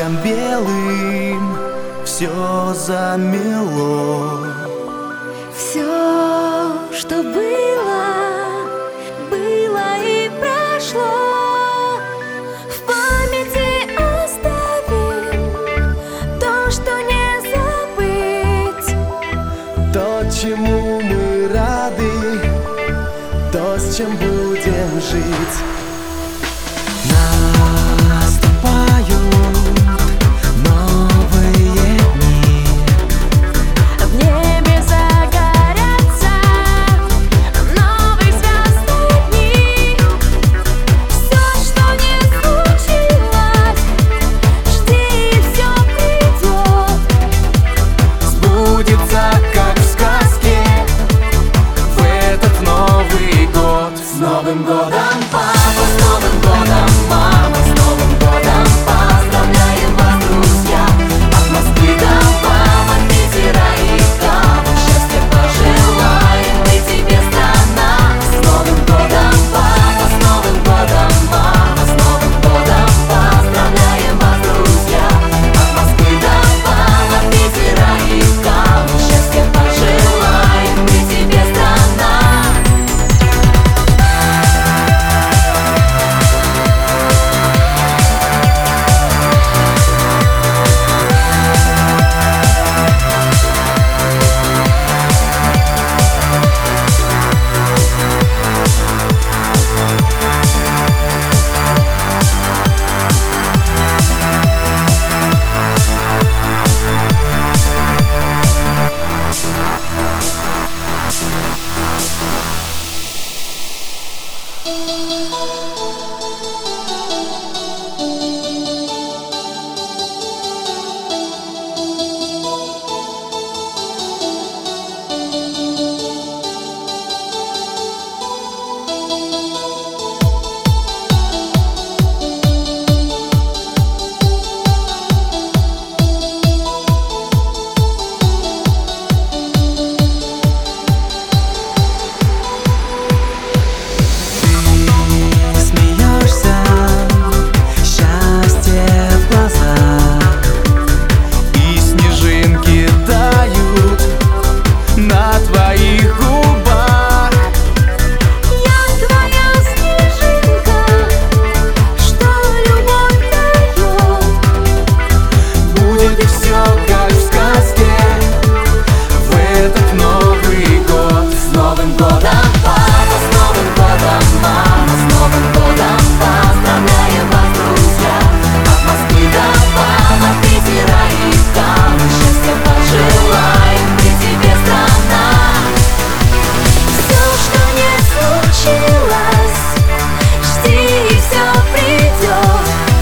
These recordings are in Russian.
снегом белым все замело. Все, что было, было и прошло. В памяти оставим то, что не забыть. То, чему мы рады, то, с чем будем жить. Наступают новые дни. В небе загорятся новые звездные дни. Все, что не случилось, жди, все придет. Сбудется, как в сказке, в этот Новый год. С Новым годом, папа, с Новым годом, мама, с Новым годом, поздравляем вас, друзья. От Москвы до вам, от Питера и там, счастья пожелаем мы тебе, страна. С Новым годом, папа, с Новым годом, мама, с Новым годом, поздравляем вас, друзья. От Москвы до вам, от Питера и там, счастья пожелаем мы тебе, страна.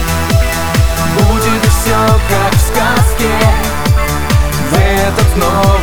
Новый